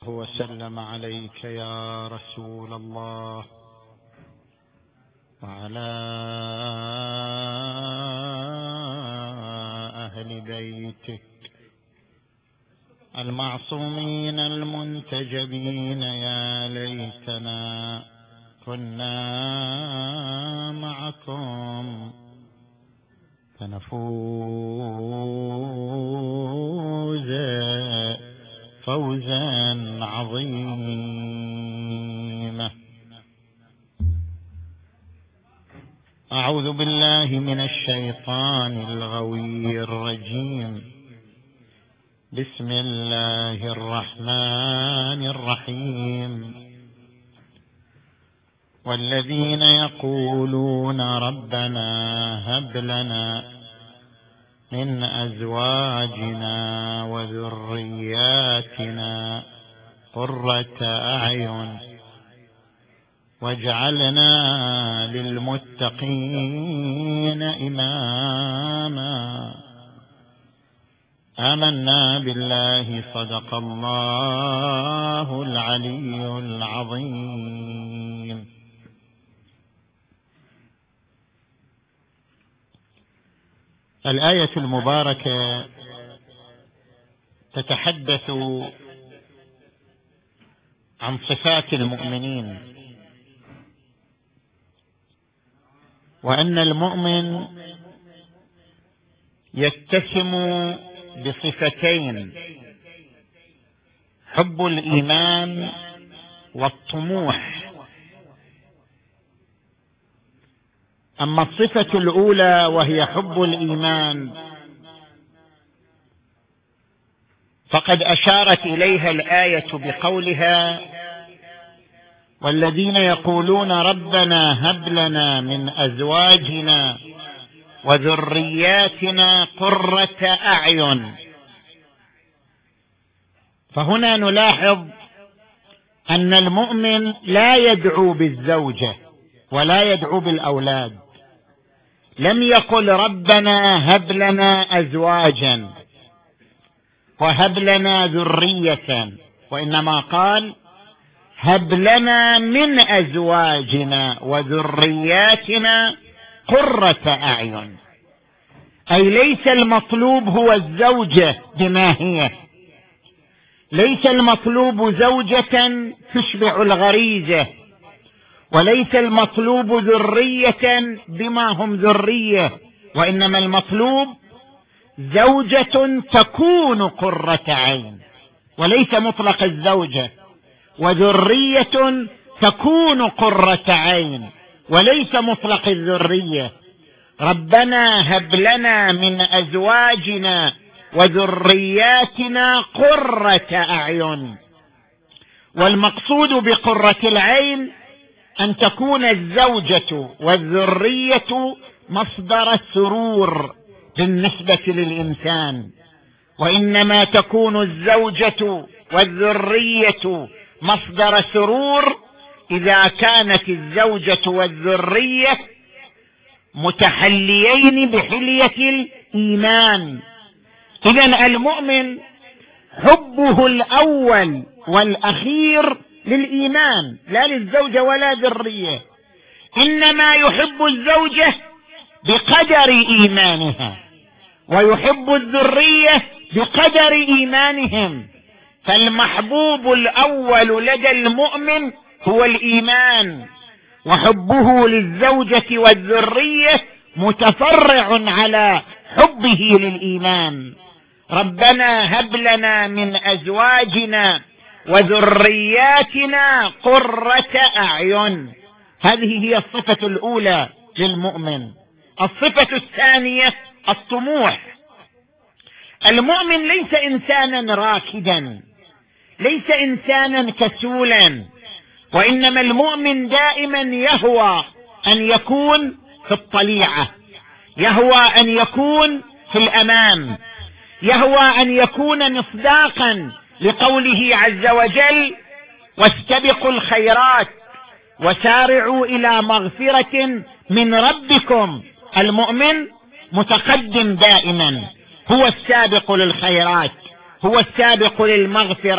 وسلم عليك يا رسول الله وعلى أهل بيتك المعصومين المنتجبين. يا ليتنا كنا معكم فنفوز فوزا عظيما. أعوذ بالله من الشيطان الغوي الرجيم. بسم الله الرحمن الرحيم. والذين يقولون ربنا هب لنا من أزواجنا وذرياتنا قرة أعين واجعلنا للمتقين إماما. آمنا بالله. صدق الله العلي العظيم. الآية المباركة تتحدث عن صفات المؤمنين، وأن المؤمن يتسم بصفتين: حب الإيمان والطموح. أما الصفة الأولى وهي حب الإيمان فقد أشارت إليها الآية بقولها: والذين يقولون ربنا هب لنا من أزواجنا وذرياتنا قرة أعين. فهنا نلاحظ أن المؤمن لا يدعو بالزوجة ولا يدعو بالأولاد. لم يقل ربنا هب لنا أزواجا وهب لنا ذرية، وإنما قال هب لنا من أزواجنا وذرياتنا قرة أعين. أي ليس المطلوب هو الزوجة بما هي، ليس المطلوب زوجة تشبع الغريزة، وليس المطلوب ذرية بما هم ذرية، وإنما المطلوب زوجة تكون قرة عين، وليس مطلق الزوجة، وذرية تكون قرة عين، وليس مطلق الذرية. ربنا هب لنا من أزواجنا وذرياتنا قرة أعين. والمقصود بقرة العين أن تكون الزوجة والذرية مصدر السرور بالنسبة للإنسان، وإنما تكون الزوجة والذرية مصدر سرور إذا كانت الزوجة والذرية متحليين بحلية الإيمان. إذن المؤمن حبه الأول والأخير للإيمان، لا للزوجة ولا ذرية، إنما يحب الزوجة بقدر إيمانها، ويحب الذرية بقدر إيمانهم. فالمحبوب الأول لدى المؤمن هو الإيمان، وحبه للزوجة والذرية متفرع على حبه للإيمان. ربنا هب لنا من أزواجنا وذرياتنا قرة أعين. هذه هي الصفة الأولى للمؤمن. الصفة الثانية الطموح. المؤمن ليس إنسانا راكدا، ليس إنسانا كسولا، وإنما المؤمن دائما يهوى أن يكون في الطليعة، يهوى أن يكون في الأمام، يهوى أن يكون مصداقا لقوله عز وجل: واستبقوا الخيرات وسارعوا إلى مغفرة من ربكم. المؤمن متقدم دائما، هو السابق للخيرات، هو السابق للمغفرة،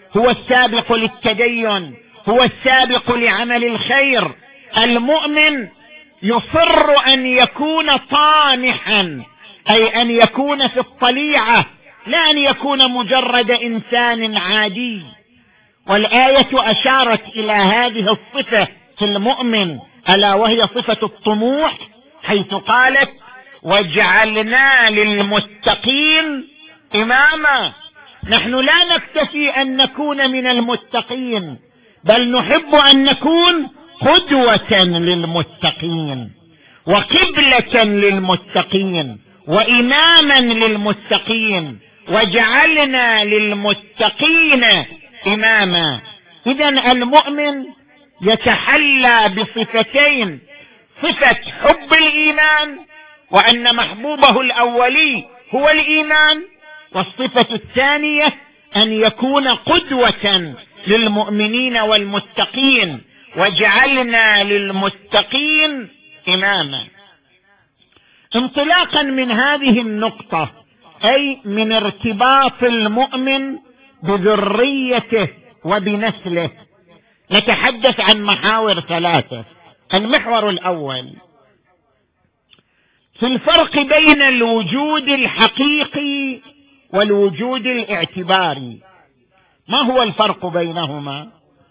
هو السابق للتدين، هو السابق لعمل الخير. المؤمن يصر أن يكون طامحا، أي أن يكون في الطليعة، لا أن يكون مجرد إنسان عادي. والآية أشارت إلى هذه الصفة في المؤمن، ألا وهي صفة الطموح، حيث قالت: وجعلنا للمتقين إماما. نحن لا نكتفي أن نكون من المتقين، بل نحب أن نكون قدوة للمتقين، وقبلة للمتقين، وإماما للمتقين. وجعلنا للمتقين إماما. إذن المؤمن يتحلى بصفتين: صفة حب الإيمان، وأن محبوبه الأولي هو الإيمان، والصفة الثانية أن يكون قدوة للمؤمنين والمتقين. وجعلنا للمتقين إماما. انطلاقا من هذه النقطة، أي من ارتباط المؤمن بذريته وبنسله، نتحدث عن محاور ثلاثة. المحور الأول في الفرق بين الوجود الحقيقي والوجود الاعتباري. ما هو الفرق بينهما؟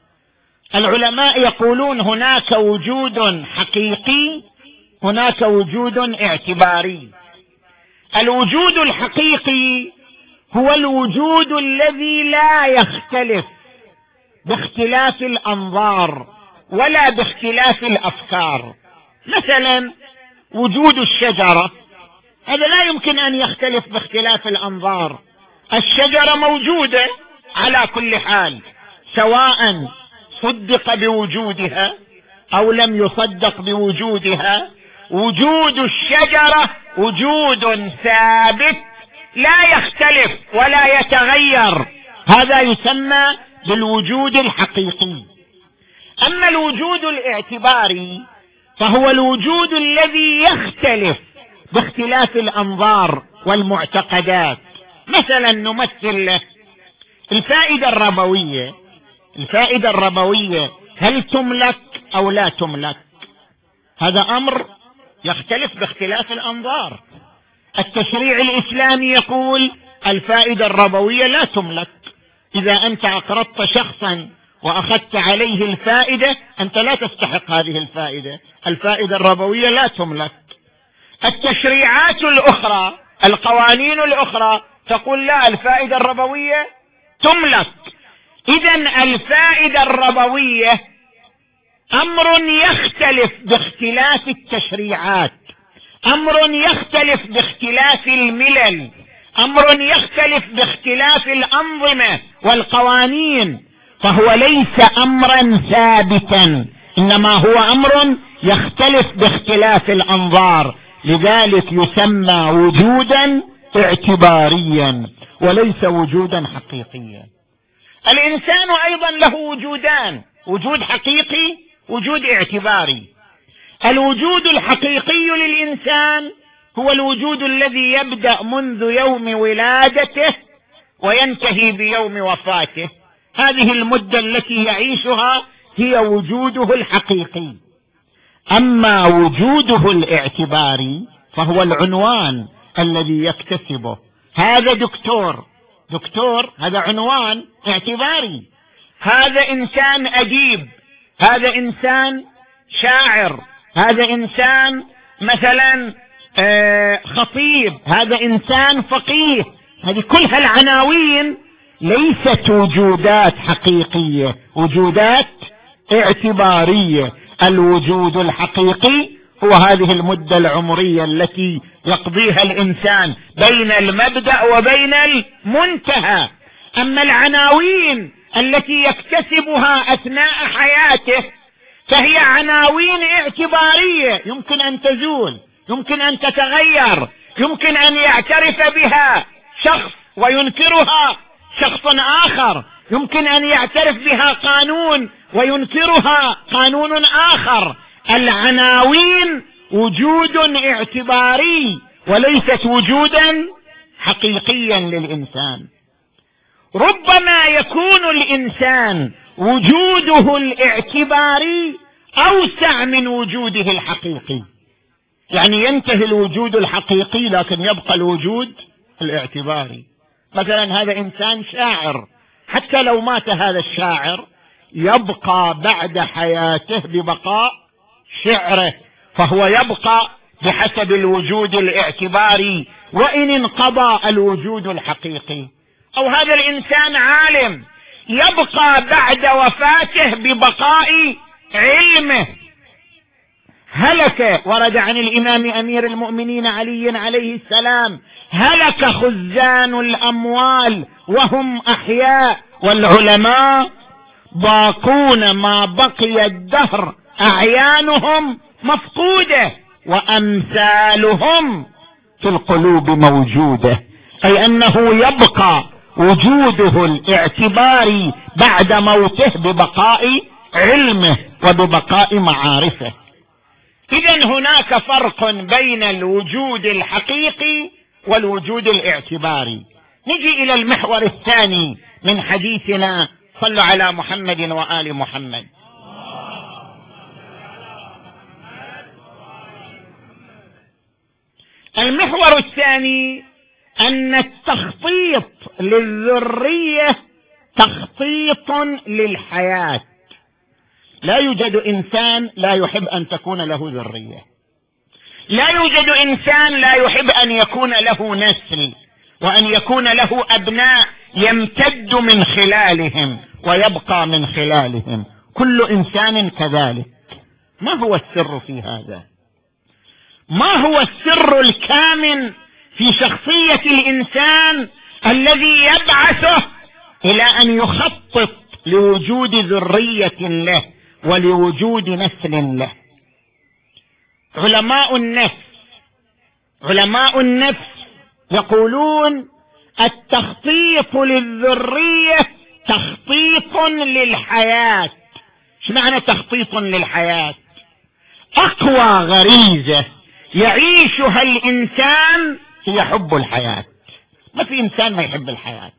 العلماء يقولون هناك وجود حقيقي، هناك وجود اعتباري. الوجود الحقيقي هو الوجود الذي لا يختلف باختلاف الأنظار ولا باختلاف الأفكار. مثلا وجود الشجرة، هذا لا يمكن أن يختلف باختلاف الأنظار. الشجرة موجودة على كل حال، سواء صدق بوجودها أو لم يصدق بوجودها. وجود الشجرة وجود ثابت لا يختلف ولا يتغير، هذا يسمى بالوجود الحقيقي. أما الوجود الاعتباري فهو الوجود الذي يختلف باختلاف الأنظار والمعتقدات. مثلا نمثل له الفائدة الربوية. الفائدة الربوية هل تملك أو لا تملك؟ هذا أمر يختلف باختلاف الأنظار. التشريع الإسلامي يقول الفائدة الربوية لا تملك. إذا أنت أقرضت شخصا وأخذت عليه الفائدة، أنت لا تستحق هذه الفائدة، الفائدة الربوية لا تملك. التشريعات الأخرى، القوانين الأخرى تقول لا، الفائدة الربوية تملك. إذن الفائدة الربوية أمر يختلف باختلاف التشريعات، أمر يختلف باختلاف الملل، أمر يختلف باختلاف الأنظمة والقوانين، فهو ليس أمرا ثابتا، إنما هو أمر يختلف باختلاف الأنظار. لذلك يسمى وجودا اعتباريا وليس وجودا حقيقيا. الإنسان أيضا له وجودان: وجود حقيقي، وجود اعتباري. الوجود الحقيقي للإنسان هو الوجود الذي يبدأ منذ يوم ولادته وينتهي بيوم وفاته. هذه المدة التي يعيشها هي وجوده الحقيقي. أما وجوده الاعتباري فهو العنوان الذي يكتسبه. هذا دكتور، دكتور هذا عنوان اعتباري. هذا إنسان أديب، هذا إنسان شاعر، هذا إنسان مثلا خطيب، هذا إنسان فقيه. هذه كلها العناوين ليست وجودات حقيقية، وجودات اعتبارية. الوجود الحقيقي هو هذه المدة العمرية التي يقضيها الإنسان بين المبدأ وبين المنتهى. أما العناوين التي يكتسبها أثناء حياته فهي عناوين اعتبارية، يمكن أن تزول، يمكن أن تتغير، يمكن أن يعترف بها شخص وينكرها شخص آخر، يمكن أن يعترف بها قانون وينكرها قانون آخر. العناوين وجود اعتباري وليست وجودا حقيقيا للإنسان. ربما يكون الإنسان وجوده الاعتباري أوسع من وجوده الحقيقي، يعني ينتهي الوجود الحقيقي لكن يبقى الوجود الاعتباري. مثلا هذا إنسان شاعر، حتى لو مات هذا الشاعر يبقى بعد حياته ببقاء شعره، فهو يبقى بحسب الوجود الاعتباري وإن انقضى الوجود الحقيقي. أو هذا الإنسان عالم، يبقى بعد وفاته ببقاء علمه. هلك، ورد عن الإمام أمير المؤمنين علي عليه السلام: هلك خزان الأموال وهم أحياء، والعلماء باقون ما بقي الدهر أعيانهم مفقودة وأمثالهم في القلوب موجودة. أي أنه يبقى وجوده الاعتباري بعد موته ببقاء علمه وببقاء معارفه. إذن هناك فرق بين الوجود الحقيقي والوجود الاعتباري. نجي إلى المحور الثاني من حديثنا، صلوا على محمد وآل محمد. المحور الثاني أن التخطيط للذرية تخطيط للحياة. لا يوجد إنسان لا يحب أن تكون له ذرية، لا يوجد إنسان لا يحب أن يكون له نسل وأن يكون له أبناء يمتد من خلالهم ويبقى من خلالهم، كل إنسان كذلك. ما هو السر في هذا؟ ما هو السر الكامن في شخصية الإنسان الذي يبعثه إلى أن يخطط لوجود ذرية له ولوجود نسل له؟ علماء النفس يقولون التخطيط للذرية تخطيط للحياة. ايش معنى تخطيط للحياة؟ أقوى غريزة يعيشها الإنسان هي حب الحياة. ما في إنسان ما يحب الحياة.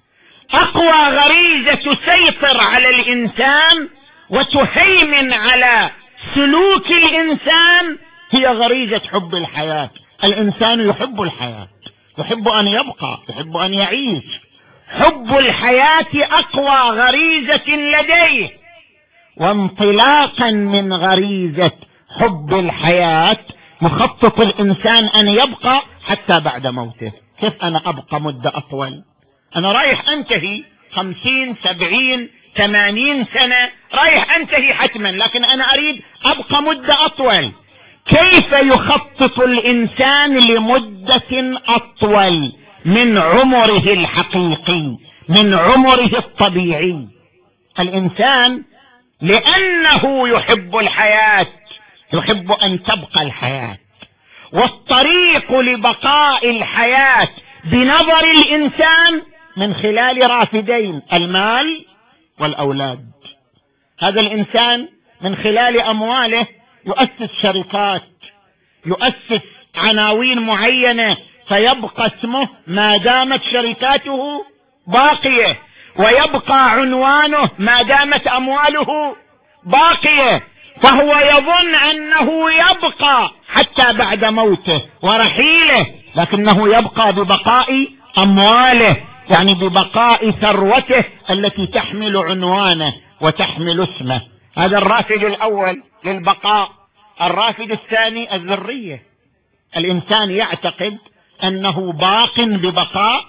أقوى غريزة تسيطر على الإنسان وتهيمن على سلوك الإنسان هي غريزة حب الحياة. الإنسان يحب الحياة، يحب أن يبقى، يحب أن يعيش. حب الحياة أقوى غريزة لديه، وانطلاقا من غريزة حب الحياة مخطط الإنسان أن يبقى حتى بعد موته. كيف أنا أبقى مدة أطول؟ أنا رايح أنتهي 50 70 80 سنة، رايح أنتهي حتما، لكن أنا أريد أبقى مدة أطول. كيف يخطط الإنسان لمدة أطول من عمره الحقيقي، من عمره الطبيعي؟ الإنسان لأنه يحب الحياة يحب أن تبقى الحياة، والطريق لبقاء الحياة بنظر الإنسان من خلال رافدين: المال والأولاد. هذا الإنسان من خلال أمواله يؤسس شركات، يؤسس عناوين معينة فيبقى اسمه ما دامت شركاته باقية، ويبقى عنوانه ما دامت أمواله باقية، فهو يظن أنه يبقى حتى بعد موته ورحيله، لكنه يبقى ببقاء أمواله، يعني ببقاء ثروته التي تحمل عنوانه وتحمل اسمه. هذا الرافد الأول للبقاء. الرافد الثاني الذرية. الإنسان يعتقد أنه باق ببقاء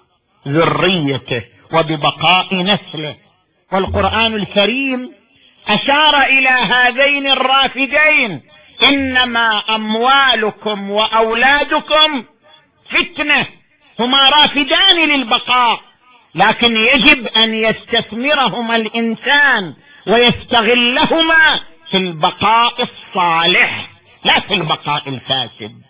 ذريته وببقاء نسله، والقرآن الكريم أشار إلى هذين الرافدين: إنما أموالكم وأولادكم فتنة. هما رافدان للبقاء، لكن يجب أن يستثمرهما الإنسان ويستغلهما في البقاء الصالح لا في البقاء الفاسد.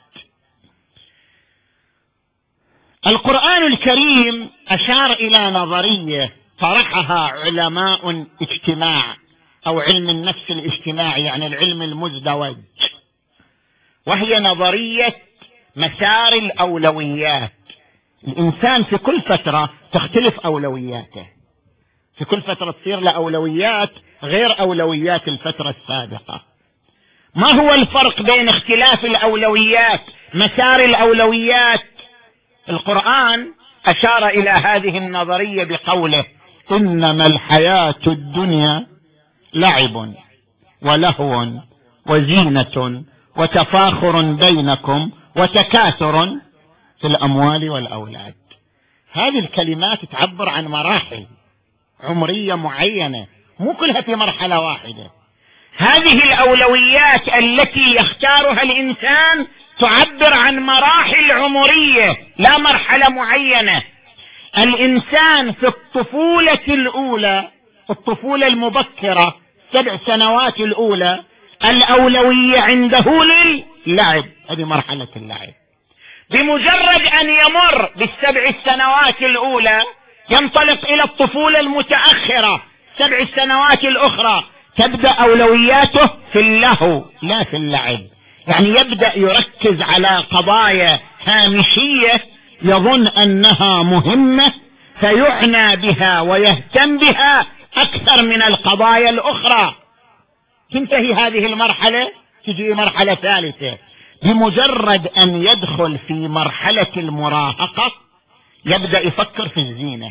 القرآن الكريم أشار إلى نظرية طرحها علماء اجتماع أو علم النفس الاجتماعي، يعني العلم المزدوج، وهي نظرية مسار الأولويات. الإنسان في كل فترة تختلف أولوياته، في كل فترة تصير له أولويات غير أولويات الفترة السابقة. ما هو الفرق بين اختلاف الأولويات، مسار الأولويات؟ القرآن أشار إلى هذه النظرية بقوله: إنما الحياة الدنيا لعب ولهو وزينة وتفاخر بينكم وتكاثر في الأموال والأولاد. هذه الكلمات تعبر عن مراحل عمرية معينة، مو كلها في مرحلة واحدة. هذه الأولويات التي يختارها الإنسان تعبر عن مراحل عمرية، لا مرحلة معينة. الإنسان في الطفولة الأولى، الطفولة المبكرة، 7 سنوات الأولى، الأولوية عنده للعب، هذه مرحلة اللعب. بمجرد أن يمر ب7 سنوات الأولى ينطلق إلى الطفولة المتأخرة، 7 سنوات الأخرى، تبدأ أولوياته في اللهو لا في اللعب. يعني يبدأ يركز على قضايا هامشية يظن أنها مهمة فيعنى بها ويهتم بها أكثر من القضايا الأخرى. تنتهي هذه المرحلة، تجي مرحلة ثالثة. بمجرد أن يدخل في مرحلة المراهقة يبدأ يفكر في الزينة،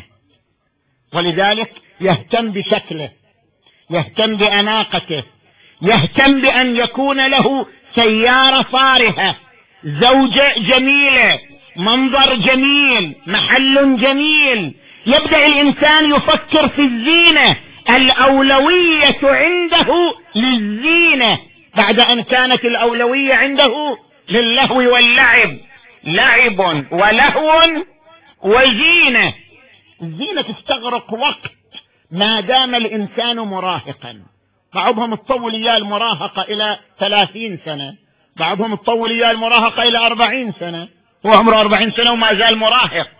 ولذلك يهتم بشكله، يهتم بأناقته، يهتم بأن يكون له سيارة فارهة، زوجة جميلة، منظر جميل، محل جميل. يبدأ الإنسان يفكر في الزينة، الأولوية عنده للزينة بعد أن كانت الأولوية عنده للهو واللعب. لعب ولهو وزينة. الزينة تستغرق وقت ما دام الإنسان مراهقا. بعضهم تطول إياه المراهقة إلى 30 سنة، بعضهم تطول إياه المراهقة إلى 40 سنة، هو عمره 40 سنة وما زال مراهق.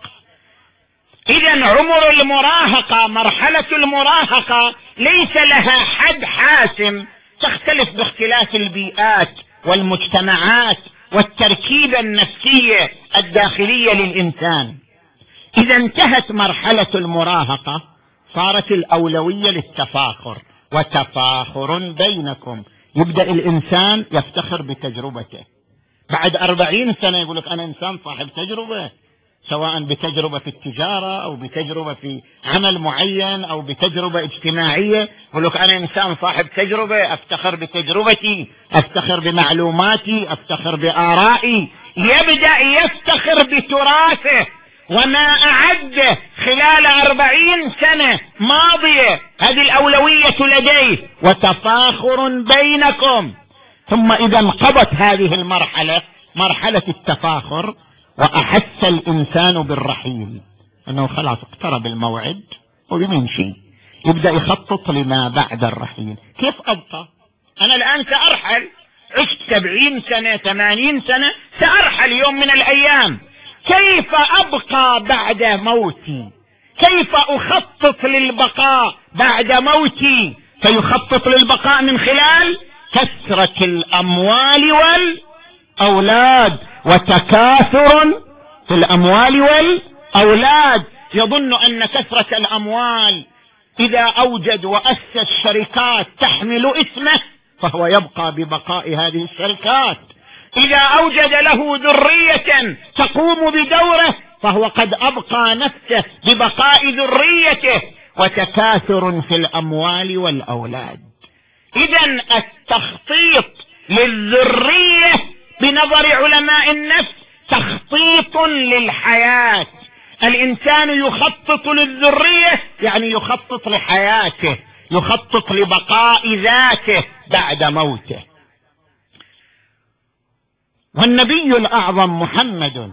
إذن عمر المراهقة، مرحلة المراهقة ليس لها حد حاسم، تختلف باختلاف البيئات والمجتمعات والتركيبة النفسية الداخلية للإنسان. إذا انتهت مرحلة المراهقة صارت الأولوية للتفاخر، وتفاخر بينكم. يبدأ الإنسان يفتخر بتجربته. بعد 40 سنة يقول لك أنا إنسان صاحب تجربة، سواء بتجربة في التجارة أو بتجربة في عمل معين أو بتجربة اجتماعية. يقول لك أنا إنسان صاحب تجربة، أفتخر بتجربتي، أفتخر بمعلوماتي، أفتخر بآرائي. يبدأ يفتخر بتراثه وما أعده خلال 40 سنة ماضية، هذه الأولوية لديه، وتفاخر بينكم. ثم إذا انقضت هذه المرحلة، مرحلة التفاخر، وأحس الإنسان بالرحيل، أنه خلاص اقترب الموعد وبيمشي، يبدأ يخطط لما بعد الرحيل. كيف أبقى؟ أنا الآن سأرحل، عشت 70 سنة 80 سنة، سأرحل يوم من الأيام. كيف أبقى بعد موتي؟ كيف أخطط للبقاء بعد موتي؟ فيخطط للبقاء من خلال كثرة الأموال والأولاد، وتكاثر في الأموال والأولاد. يظن أن كثرة الأموال إذا أوجد وأسس شركات تحمل اسمه فهو يبقى ببقاء هذه الشركات. إذا أوجد له ذرية تقوم بدوره فهو قد أبقى نفسه ببقاء ذريته. وتكاثر في الأموال والأولاد. إذن التخطيط للذرية بنظر علماء النفس تخطيط للحياة. الإنسان يخطط للذرية يعني يخطط لحياته، يخطط لبقاء ذاته بعد موته. والنبي الأعظم محمد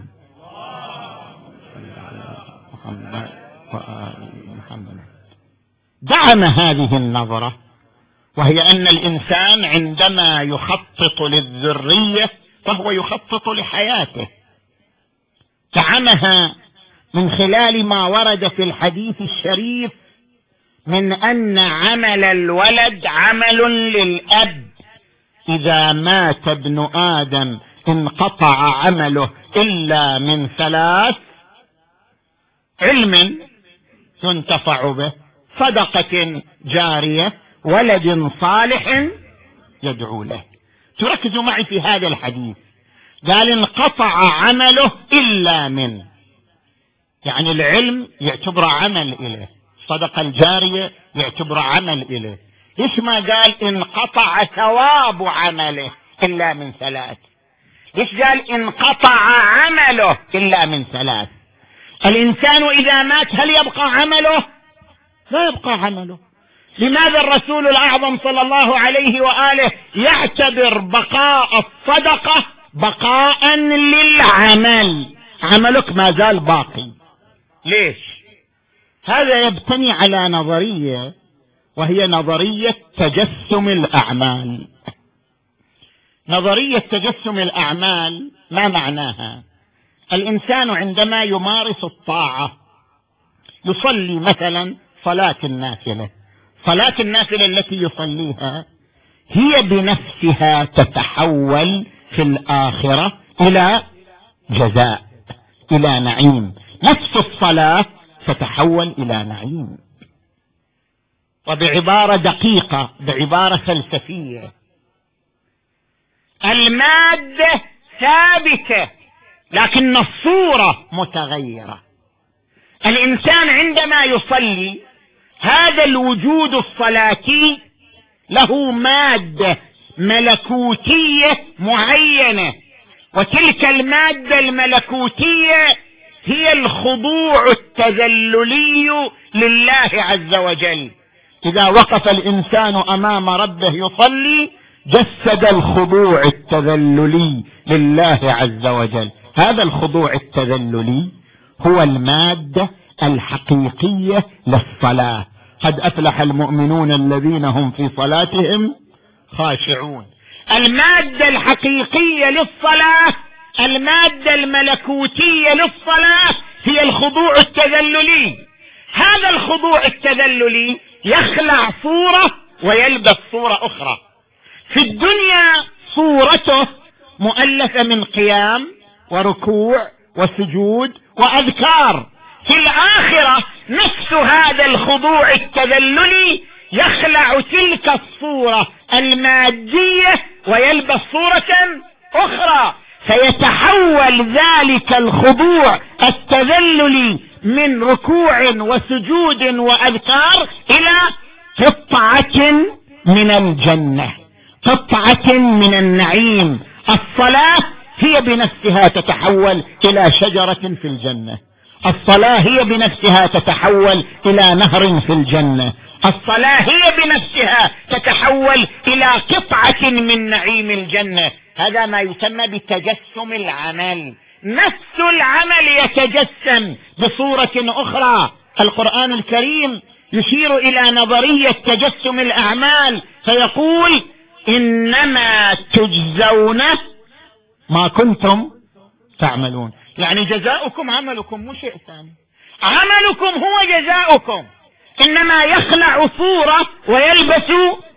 دعم هذه النظرة، وهي أن الإنسان عندما يخطط للذرية فهو يخطط لحياته. دعمها من خلال ما ورد في الحديث الشريف من أن عمل الولد عمل للأب، إذا مات ابن آدم انقطع عمله إلا من 3: علم ينتفع به، صدقة جارية، ولد صالح يدعو له. تركزوا معي في هذا الحديث، قال انقطع عمله إلا من، يعني العلم يعتبر عمل إليه، الصدقة الجارية يعتبر عمل إليه. ليش ما قال انقطع ثواب عمله إلا من ثلاث؟ ليش قال انقطع عمله إلا من ثلاث؟ الإنسان إذا مات هل يبقى عمله؟ لا يبقى عمله. لماذا الرسول الأعظم صلى الله عليه وآله يعتبر بقاء الصدقة بقاء للعمل؟ عملك ما زال باقي. ليش؟ هذا يبتني على نظرية، وهي نظرية تجسم الأعمال. نظرية تجسم الأعمال ما معناها؟ الإنسان عندما يمارس الطاعة، يصلي مثلا صلاة النافلة، صلاة النافلة التي يصليها هي بنفسها تتحول في الآخرة إلى جزاء، إلى نعيم. نفس الصلاة تتحول إلى نعيم. وبعبارة دقيقة، بعبارة فلسفية، المادة ثابتة لكن الصورة متغيرة. الإنسان عندما يصلي، هذا الوجود الصلاتي له مادة ملكوتية معينة، وتلك المادة الملكوتية هي الخضوع التذللي لله عز وجل. إذا وقف الإنسان أمام ربه يصلي، جسد الخضوع التذللي لله عز وجل. هذا الخضوع التذللي هو المادة الحقيقية للصلاة. قد أفلح المؤمنون الذين هم في صلاتهم خاشعون. المادة الحقيقية للصلاة، المادة الملكوتية للصلاة هي الخضوع التذللي. هذا الخضوع التذللي يخلع صورة ويلبس صورة أخرى. في الدنيا صورته مؤلفة من قيام وركوع وسجود وأذكار. في الآخرة نفس هذا الخضوع التذللي يخلع تلك الصورة المادية ويلبس صورة أخرى، فيتحول ذلك الخضوع التذللي من ركوع وسجود وأذكار إلى قطعة من الجنة، قطعة من النعيم. الصلاة هي بنفسها تتحول إلى شجرة في الجنة، الصلاة هي بنفسها تتحول إلى نهر في الجنة، الصلاة هي بنفسها تتحول إلى قطعة من نعيم الجنة. هذا ما يسمى بتجسم العمل. نفس العمل يتجسم بصورة أخرى. القرآن الكريم يشير إلى نظرية تجسم الأعمال فيقول إنما تجزون ما كنتم تعملون. يعني جزاؤكم عملكم، مو شيء ثاني. عملكم هو جزاؤكم، إنما يخلع صورة ويلبس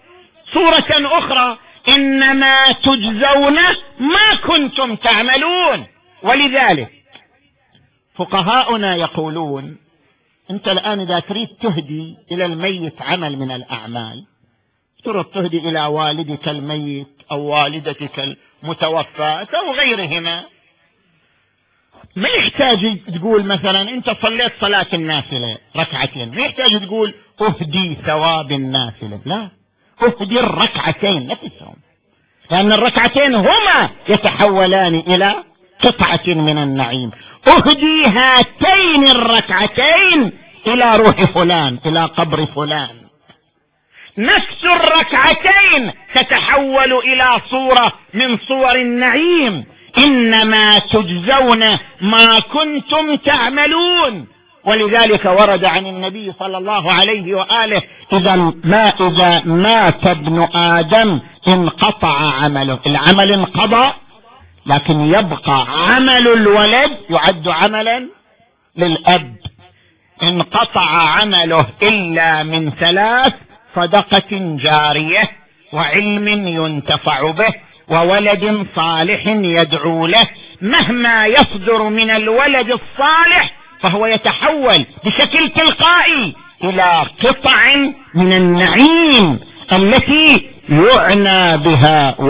صورة أخرى. إنما تجزون ما كنتم تعملون. ولذلك فقهاؤنا يقولون أنت الآن إذا تريد تهدي إلى الميت عمل من الأعمال، تريد تهدي إلى والدك الميت أو والدتك المتوفاة أو غيرهما، ما يحتاج تقول مثلا أنت صليت صلاة النافلة ركعتين، ما يحتاج تقول أهدي ثواب النافلة، لا، أهدي الركعتين نفسهم، لأن الركعتين هما يتحولان إلى قطعة من النعيم. أهدي هاتين الركعتين إلى روح فلان، إلى قبر فلان. نفس الركعتين تتحول إلى صورة من صور النعيم. إنما تجزون ما كنتم تعملون. ولذلك ورد عن النبي صلى الله عليه وآله إذا مات ابن آدم انقطع عمله. العمل انقضى، لكن يبقى عمل الولد يعد عملا للأب. انقطع عمله إلا من ثلاث: صدقة جارية، وعلم ينتفع به، وولد صالح يدعو له. مهما يصدر من الولد الصالح فهو يتحول بشكل تلقائي إلى قطع من النعيم التي يعنى بها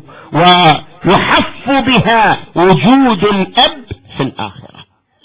ويحف بها وجود الأب في الآخرة.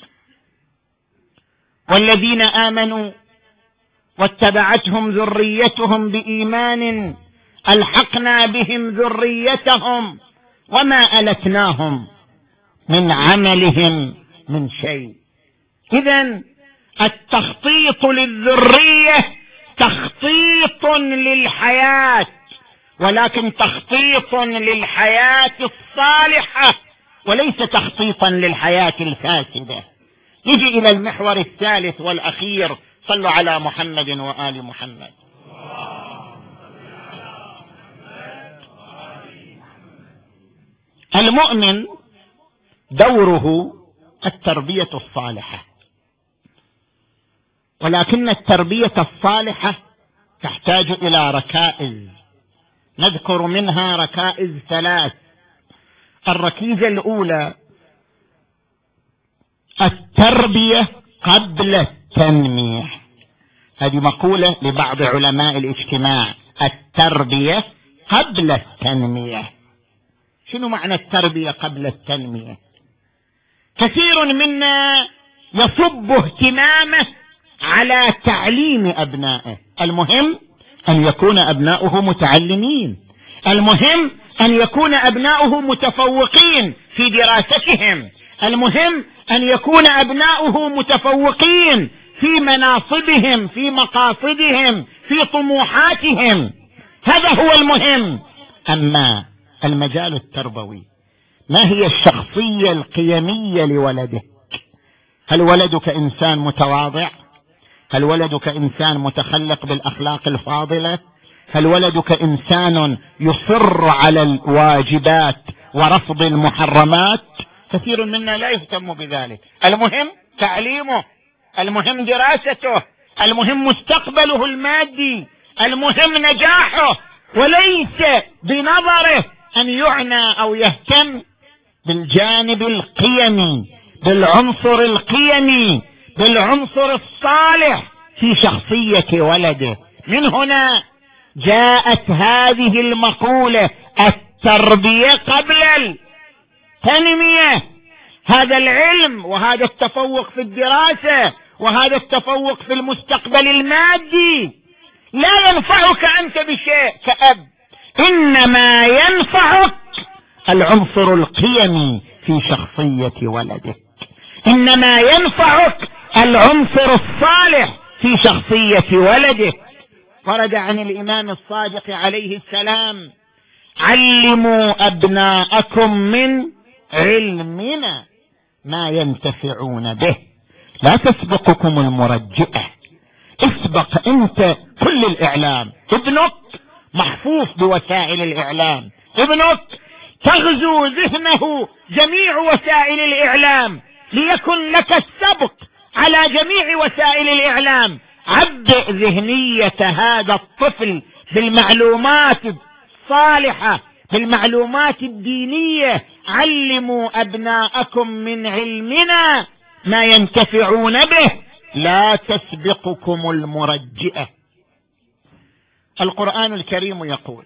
والذين آمنوا واتبعتهم ذريتهم بإيمان ألحقنا بهم ذريتهم وما ألتناهم من عملهم من شيء. إذن التخطيط للذرية تخطيط للحياة، ولكن تخطيط للحياة الصالحة وليس تخطيطا للحياة الفاسدة. يجي إلى المحور الثالث والأخير، صلوا على محمد وآل محمد. المؤمن دوره التربية الصالحة، ولكن التربية الصالحة تحتاج إلى ركائز، نذكر منها ركائز 3. الركيزة الأولى التربية قبل التنمية. هذه مقولة لبعض علماء الاجتماع، التربية قبل التنمية. شنو معنى التربية قبل التنمية؟ كثير منا يصب اهتمامه على تعليم أبنائه. المهم أن يكون أبناؤه متعلمين، المهم أن يكون أبناؤه متفوقين في دراستهم، المهم أن يكون أبناؤه متفوقين في مناصبهم، في مقاصدهم، في طموحاتهم. هذا هو المهم. أما المجال التربوي، ما هي الشخصية القيمية لولدك؟ هل ولدك إنسان متواضع؟ هل ولدك إنسان متخلق بالأخلاق الفاضلة؟ هل ولدك إنسان يصر على الواجبات ورفض المحرمات؟ كثير منا لا يهتم بذلك. المهم تعليمه، المهم دراسته، المهم مستقبله المادي، المهم نجاحه، وليس بنظره أن يعنى أو يهتم بالجانب القيمي، بالعنصر القيمي، بالعنصر الصالح في شخصية ولده. من هنا جاءت هذه المقولة التربية قبل التنمية. هذا العلم وهذا التفوق في الدراسة وهذا التفوق في المستقبل المادي لا ينفعك أنت بشيء كأب، إنما ينفعك العنصر القيمي في شخصية ولدك، إنما ينفعك العنصر الصالح في شخصية ولدك. ورد عن الإمام الصادق عليه السلام: علموا أبناءكم من علمنا ما ينتفعون به، لا تسبقكم المرجئة. اسبق أنت كل الإعلام. ابنك محفوظ بوسائل الإعلام، ابنك تغزو ذهنه جميع وسائل الإعلام ليكن لك السبق على جميع وسائل الإعلام. عبئ ذهنية هذا الطفل بالمعلومات الصالحة، بالمعلومات الدينية. علموا أبناءكم من علمنا ما ينتفعون به، لا تسبقكم المرجئة. القرآن الكريم يقول: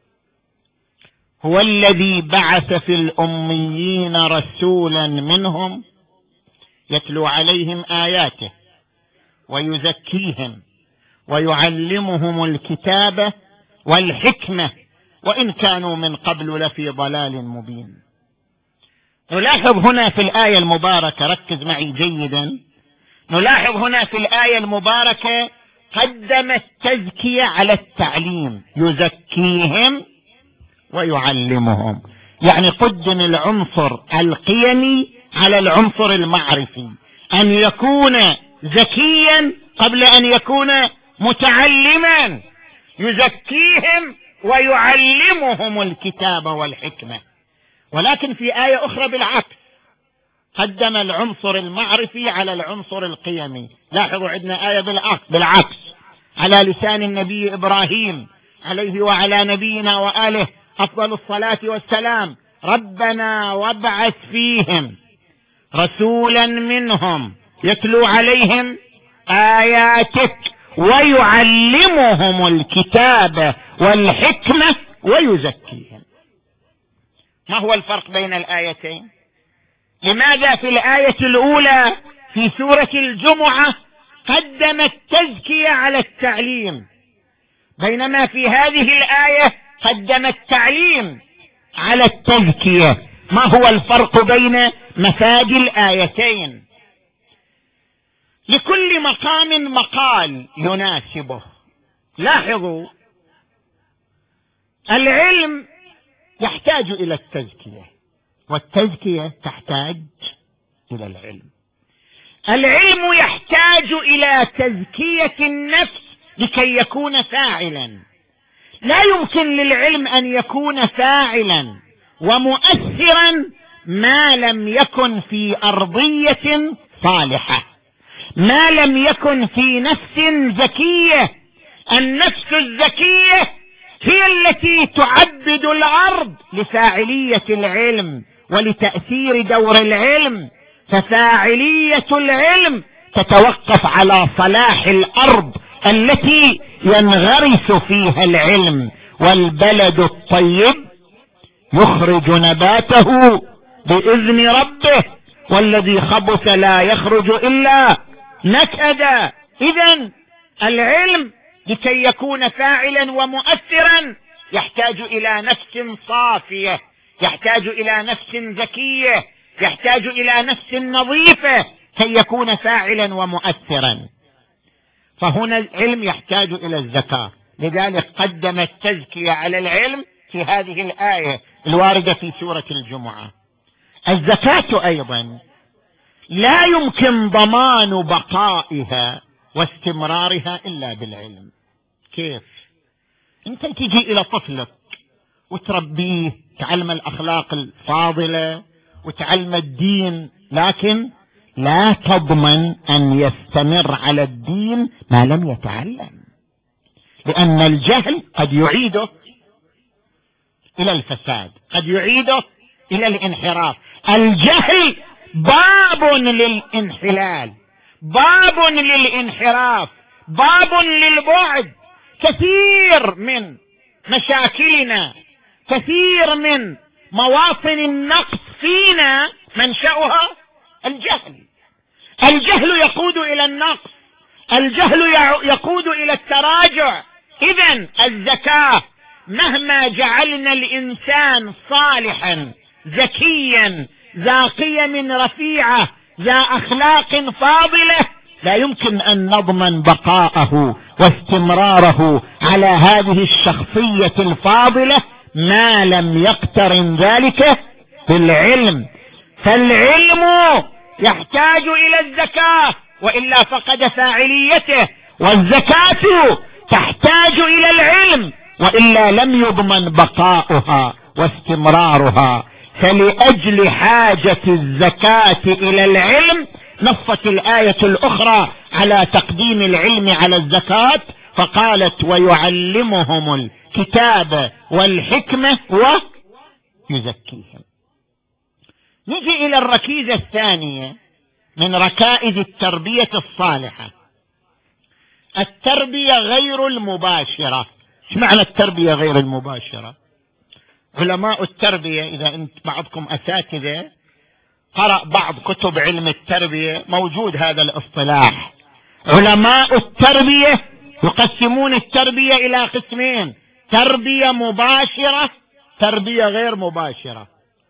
هو الذي بعث في الأميين رسولا منهم يتلو عليهم آياته ويزكيهم ويعلمهم الكتاب والحكمة وإن كانوا من قبل لفي ضلال مبين. نلاحظ هنا في الآية المباركة، ركز معي جيدا، نلاحظ هنا في الآية المباركة قدم التزكية على التعليم، يزكيهم ويعلمهم، يعني قدم العنصر القيمي على العنصر المعرفي، أن يكون ذكيا قبل أن يكون متعلما. يزكيهم ويعلمهم الكتاب والحكمة. ولكن في آية أخرى بالعكس، قدم العنصر المعرفي على العنصر القيمي. لاحظوا عندنا آية بالعكس على لسان النبي إبراهيم عليه وعلى نبينا وآله أفضل الصلاة والسلام: ربنا وابعث فيهم رسولا منهم يتلو عليهم آياتك ويعلمهم الكتاب والحكمة ويزكيهم. ما هو الفرق بين الآيتين؟ لماذا في الآية الأولى في سورة الجمعة قدم التزكية على التعليم، بينما في هذه الآية قدم التعليم على التزكية؟ ما هو الفرق بين مفاد الآيتين؟ لكل مقام مقال يناسبه. لاحظوا، العلم يحتاج إلى التزكية، والتزكية تحتاج إلى العلم. العلم يحتاج إلى تزكية النفس لكي يكون فاعلا. لا يمكن للعلم أن يكون فاعلا ومؤثرا ما لم يكن في أرضية صالحة، ما لم يكن في نفس ذكية. النفس الذكية هي التي تعبد الأرض لفاعلية العلم ولتأثير دور العلم. ففاعلية العلم تتوقف على صلاح الأرض التي ينغرس فيها العلم. والبلد الطيب يخرج نباته بإذن ربه والذي خبث لا يخرج إلا نكدا. إذن العلم لكي يكون فاعلا ومؤثرا يحتاج إلى نفس صافية، يحتاج إلى نفس ذكية، يحتاج إلى نفس نظيفة كي يكون فاعلا ومؤثرا. فهنا العلم يحتاج إلى الزكاة، لذلك قدم التزكية على العلم في هذه الآية الواردة في سورة الجمعة. الزكاة أيضا لا يمكن ضمان بقائها واستمرارها إلا بالعلم. كيف؟ أنت تجي إلى طفلك وتربيه، تعلم الأخلاق الفاضلة وتعلم الدين، لكن لا تضمن أن يستمر على الدين ما لم يتعلم، لأن الجهل قد يعيده إلى الفساد، قد يعيده إلى الانحراف. الجهل باب للانحلال، باب للانحراف، باب للبعد. كثير من مشاكلنا، كثير من مواطن النقص فينا منشأها الجهل. الجهل يقود إلى النقص، الجهل يقود إلى التراجع. إذن الزكاة مهما جعلنا الإنسان صالحا ذكيا ذا قيم رفيعة ذا أخلاق فاضلة، لا يمكن أن نضمن بقاءه واستمراره على هذه الشخصية الفاضلة ما لم يقترن ذلك بالعلم. فالعلم يحتاج إلى الزكاة وإلا فقد فاعليته، والزكاة تحتاج إلى العلم وإلا لم يضمن بقاؤها واستمرارها. فلأجل حاجة الزكاة إلى العلم نصت الآية الأخرى على تقديم العلم على الزكاة، فقالت ويعلمهم الكتاب والحكمة ويزكيهم. نجي إلى الركيزة الثانية من ركائز التربية الصالحة، التربية غير المباشرة. ايش معنى التربية غير المباشرة؟ علماء التربية، إذا أنت بعضكم أساتذة قرأ بعض كتب علم التربية موجود هذا الاصطلاح. علماء التربية يقسمون التربية إلى قسمين: تربية مباشرة، تربية غير مباشرة.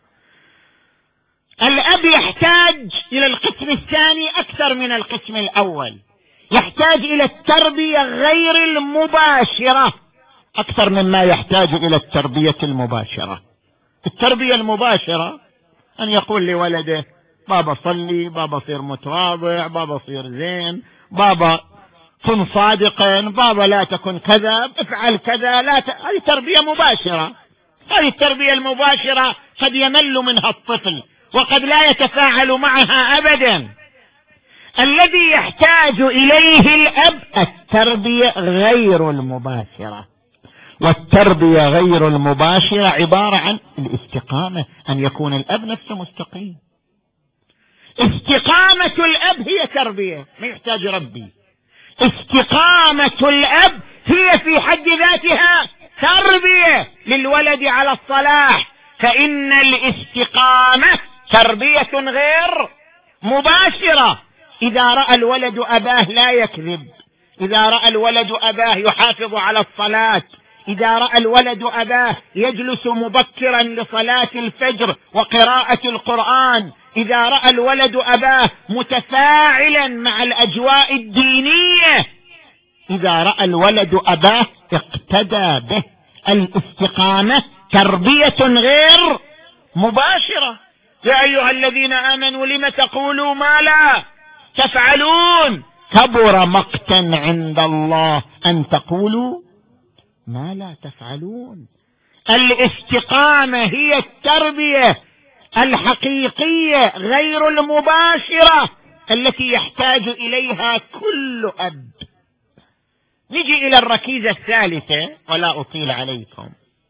الأب يحتاج إلى القسم الثاني أكثر من القسم الأول، يحتاج إلى التربية غير المباشرة أكثر مما يحتاج إلى التربية المباشرة. التربية المباشرة أن يقول لولده بابا صلي، بابا صير متواضع، بابا صير زين، بابا كن صادقا، بابا لا تكن كذا، افعل كذا، هذه تربية مباشرة. هذه التربية المباشرة قد يمل منها الطفل وقد لا يتفاعل معها أبدا. الذي يحتاج إليه الأب التربية غير المباشرة. والتربية غير المباشرة عبارة عن الاستقامة، أن يكون الأب نفسه مستقيم. استقامة الأب هي تربية، ما يحتاج ربي. استقامة الأب هي في حد ذاتها تربية للولد على الصلاح، فإن الاستقامة تربية غير مباشرة. إذا رأى الولد أباه لا يكذب، إذا رأى الولد أباه يحافظ على الصلاة، إذا رأى الولد أباه يجلس مبكرا لصلاة الفجر وقراءة القرآن، إذا رأى الولد أباه متفاعلا مع الأجواء الدينية، إذا رأى الولد أباه اقتدى به. الاستقامة تربية غير مباشرة. يا أيها الذين آمنوا لم تقولوا ما لا تفعلون كبر مقتا عند الله أن تقولوا ما لا تفعلون. الاستقامة هي التربية الحقيقية غير المباشرة التي يحتاج إليها كل أب. نجي إلى الركيزة الثالثة ولا أطيل عليكم.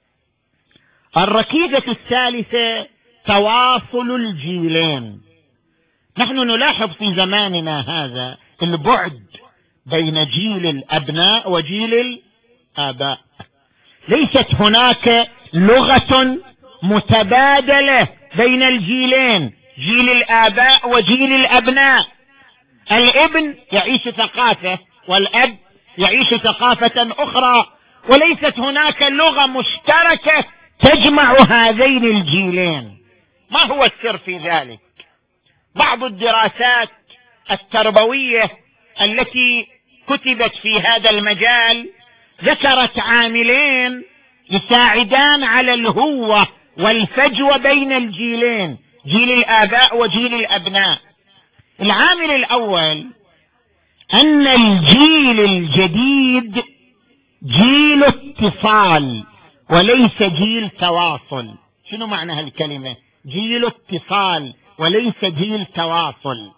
الركيزة الثالثة تواصل الجيلين. نحن نلاحظ في زماننا هذا البعد بين جيل الأبناء وجيل الآباء. ليست هناك لغة متبادلة بين الجيلين، جيل الآباء وجيل الأبناء. الابن يعيش ثقافة والأب يعيش ثقافة أخرى، وليست هناك لغة مشتركة تجمع هذين الجيلين. ما هو السر في ذلك؟ بعض الدراسات التربوية التي كتبت في هذا المجال ذكرت عاملين يساعدان على الهوة والفجوة بين الجيلين، جيل الآباء وجيل الأبناء. العامل الأول أن الجيل الجديد جيل اتصال وليس جيل تواصل. شنو معنى هالكلمة؟ جيل اتصال وليس جيل تواصل.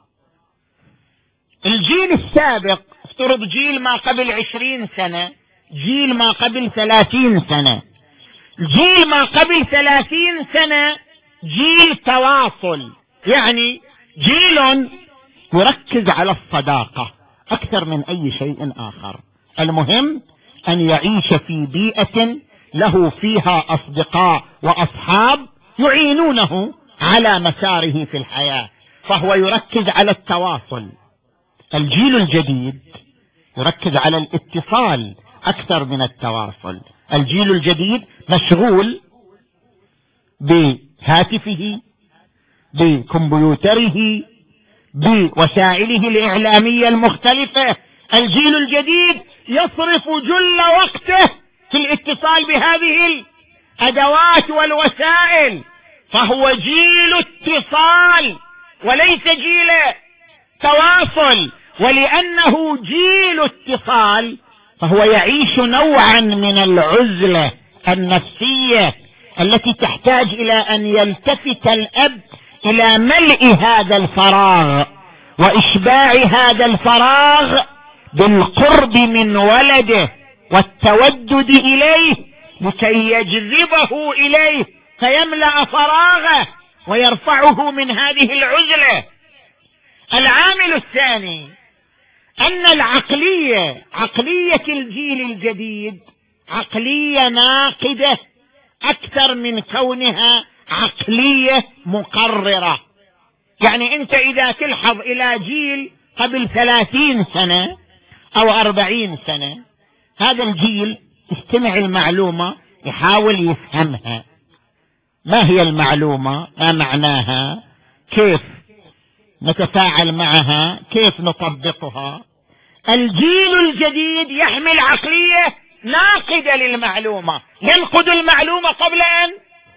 الجيل السابق افترض جيل ما قبل 20 سنة، جيل ما قبل 30 سنة. جيل ما قبل 30 سنة جيل تواصل، يعني جيل يركز على الصداقة أكثر من أي شيء آخر. المهم أن يعيش في بيئة له فيها أصدقاء وأصحاب يعينونه على مساره في الحياة، فهو يركز على التواصل. الجيل الجديد يركز على الاتصال أكثر من التواصل. الجيل الجديد مشغول بهاتفه، بكمبيوتره، بوسائله الإعلامية المختلفة. الجيل الجديد يصرف جل وقته في الاتصال بهذه الأدوات والوسائل، فهو جيل اتصال وليس جيل تواصل. ولأنه جيل اتصال فهو يعيش نوعا من العزلة النفسية التي تحتاج إلى أن يلتفت الأب إلى ملء هذا الفراغ وإشباع هذا الفراغ بالقرب من ولده والتودد إليه لكي يجذبه إليه فيملأ فراغه ويرفعه من هذه العزلة. العامل الثاني أن عقلية الجيل الجديد عقلية ناقدة أكثر من كونها عقلية مقررة. يعني أنت إذا تلحظ إلى جيل قبل 30 سنة أو 40 سنة، هذا الجيل يستمع المعلومة يحاول يفهمها. ما هي المعلومة؟ ما معناها؟ كيف نتفاعل معها؟ كيف نطبقها؟ الجيل الجديد يحمل عقلية ناقدة للمعلومة، ينقد المعلومة قبل أن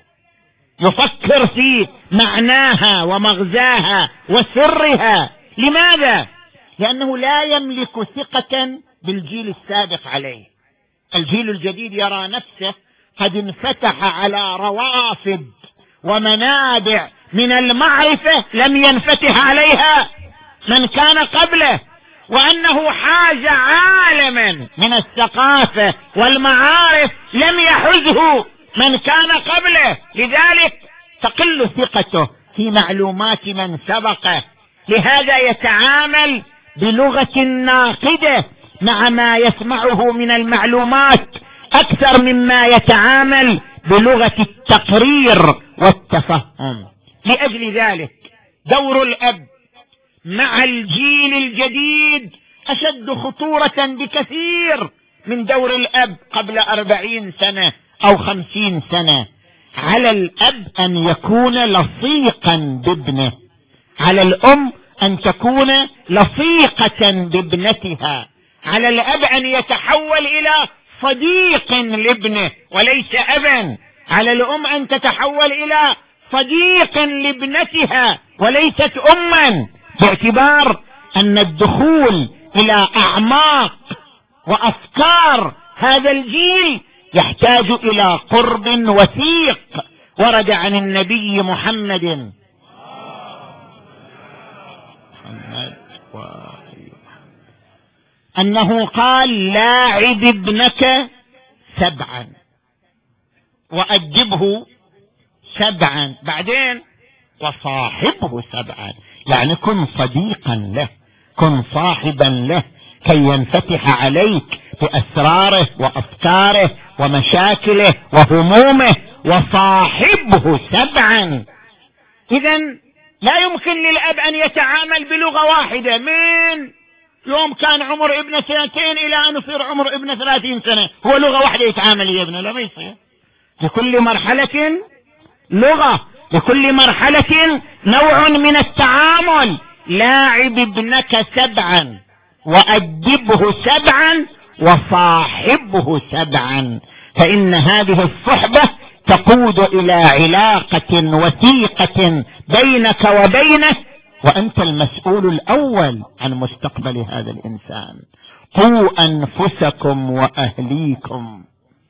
يفكر في معناها ومغزاها وسرها. لماذا؟ لأنه لا يملك ثقة بالجيل السابق عليه. الجيل الجديد يرى نفسه قد انفتح على روافد ومنابع من المعرفة لم ينفتح عليها من كان قبله، وأنه حاز عالما من الثقافة والمعارف لم يحزه من كان قبله. لذلك تقل ثقته في معلومات من سبقه، لهذا يتعامل بلغة ناقدة مع ما يسمعه من المعلومات أكثر مما يتعامل بلغة التقرير والتفهم. لأجل ذلك دور الأب مع الجيل الجديد أشد خطورة بكثير من دور الأب قبل 40 سنة أو 50 سنة. على الأب أن يكون لصيقا بابنه، على الأم أن تكون لصيقة بابنتها، على الأب أن يتحول إلى صديق لابنه وليس أبا، على الأم أن تتحول إلى صديق لابنتها وليست أما، باعتبار أن الدخول إلى أعماق وأفكار هذا الجيل يحتاج إلى قرب وثيق. ورد عن النبي محمد أنه قال: لاعب ابنك 7 وأدبه 7، بعدين وصاحبه 7، يعني كن صديقا له، كن صاحبا له كي ينفتح عليك بأسراره وأفكاره ومشاكله وهمومه، وصاحبه 7. إذن لا يمكن للأب أن يتعامل بلغة واحدة من يوم كان عمر ابن 2 إلى أن يصير عمر ابن 30 سنة، هو لغة واحدة يتعامل يا ابنه، لا ما يصير. لكل مرحلة لغة، لكل مرحلة نوع من التعامل. لاعب ابنك 7 وأدبه 7 وصاحبه 7، فإن هذه الصحبة تقود إلى علاقة وثيقة بينك وبينه، وأنت المسؤول الأول عن مستقبل هذا الإنسان. قوا أنفسكم وأهليكم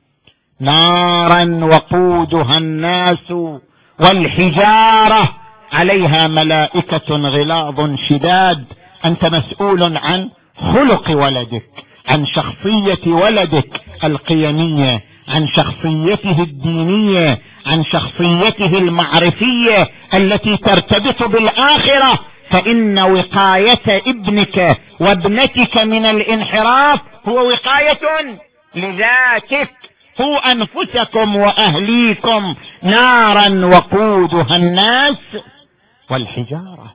نارا وقودها الناس والحجارة عليها ملائكة غلاظ شداد. أنت مسؤول عن خلق ولدك، عن شخصية ولدك القيمية، عن شخصيته الدينية، عن شخصيته المعرفية التي ترتبط بالآخرة. فإن وقاية ابنك وابنتك من الانحراف هو وقاية لذاتك. قوا أنفسكم وأهليكم نارا وقودها الناس والحجارة.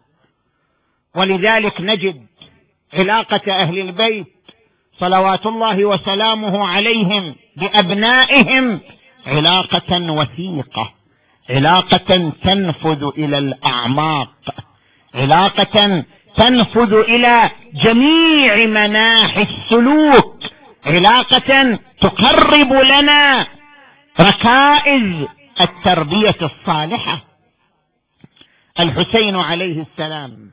ولذلك نجد علاقة أهل البيت صلوات الله وسلامه عليهم بأبنائهم علاقة وثيقة، علاقة تنفذ إلى الأعماق، علاقة تنفذ إلى جميع مناحي السلوك، علاقة تقرب لنا ركائز التربية الصالحة. الحسين عليه السلام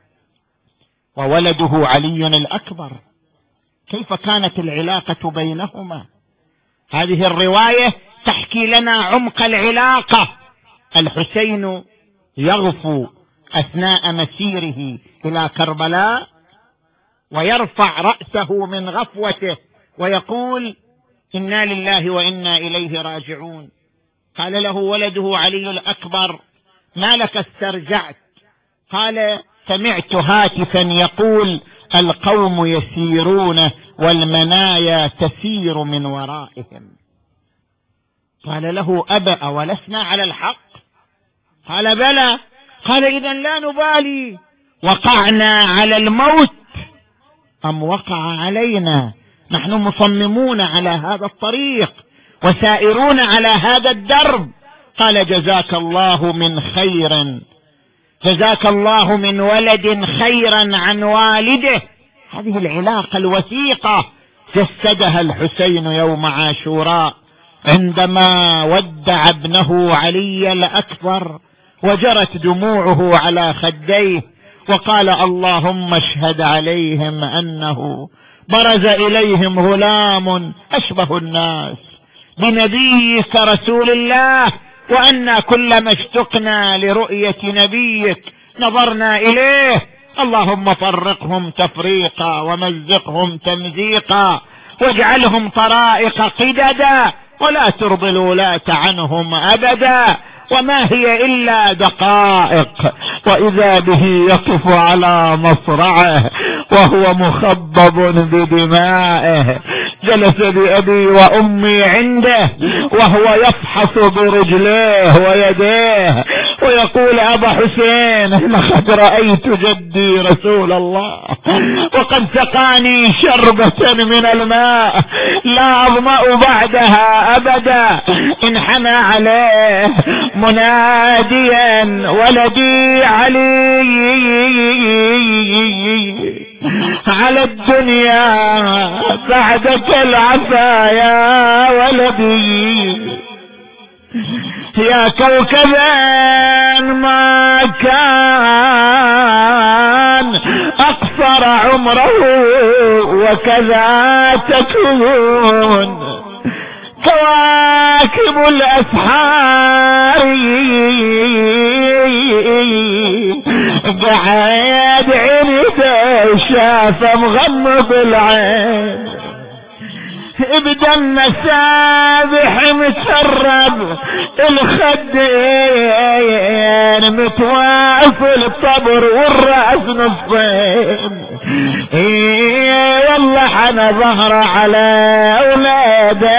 وولده علي الأكبر، كيف كانت العلاقة بينهما؟ هذه الرواية تحكي لنا عمق العلاقة. الحسين يغفو أثناء مسيره إلى كربلاء ويرفع رأسه من غفوته ويقول: إنا لله وإنا إليه راجعون. قال له ولده علي الأكبر: ما لك استرجعت؟ قال: سمعت هاتفا يقول: القوم يسيرون والمنايا تسير من ورائهم. قال له: أبا أولسنا على الحق؟ قال: بلى. قال: إذن لا نبالي، وقعنا على الموت أم وقع علينا، نحن مصممون على هذا الطريق وسائرون على هذا الدرب. قال: جزاك الله من خير، جزاك الله من ولد خيرا عن والده. هذه العلاقة الوثيقة جسدها الحسين يوم عاشوراء عندما ودع ابنه علي الأكبر وجرت دموعه على خديه وقال: اللهم اشهد عليهم أنه برز إليهم غلام أشبه الناس بنبيك رسول الله، وأنا كلما اشتقنا لرؤية نبيك نظرنا إليه. اللهم فرقهم تفريقا ومزقهم تمزيقا واجعلهم طرائق قددا ولا ترضي الولاة عنهم أبدا. وما هي إلا دقائق وإذا به يقف على مصرعه وهو مخضب بدمائه. جلس بأبي وأمي عنده وهو يفحص برجليه ويديه ويقول: أبا حسين، لقد رأيت جدي رسول الله وقد سقاني شربة من الماء لا أظمأ بعدها أبدا. انحنى عليه مناديا: ولدي علي على الدنيا بعدك العفا يا ولدي. يا كوكبا ما كان أقصر عمره وكذا تكون كواكب الأسحار. قاعد عنده شاف مغمض العين بدم سابح متسرب الخدين متواصل الطبر والرأس نصين. والله حنا ظهر على أولاده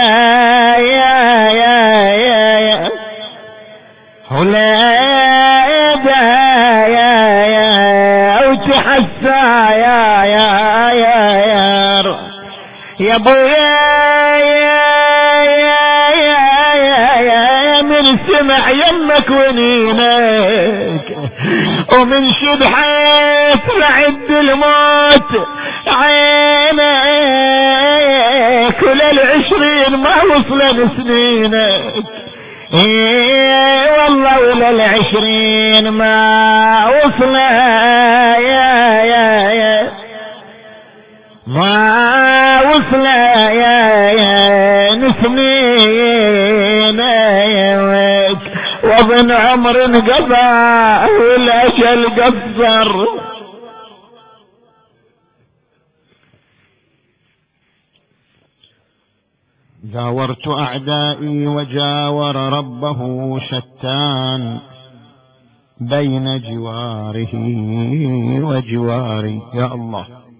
يا أولاده أو تحسى يا ابويا من سمع يمك ونينك ومن شبحت لعد الموت عينك ولل20 ما وصل سنينك. والله ولل20 ما وصل ما وصل نسنينك وابن عمر انقضى والاجل قصر. جاورت اعدائي وجاور ربه شتان بين جواره وجواري. يا الله.